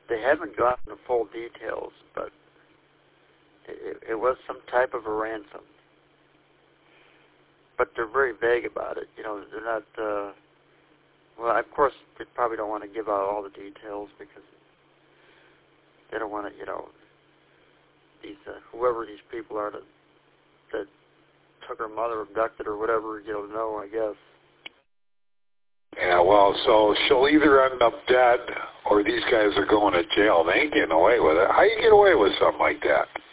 They haven't gotten the full details, but it was some type of a ransom. But they're very vague about it. You know, they're not. Well, of course, they probably don't want to give out all the details because they don't want to, you know, these whoever these people are that took her mother, abducted or whatever, you know, I guess. Yeah, well, so she'll either end up dead or these guys are going to jail. They ain't getting away with it. How you get away with something like that?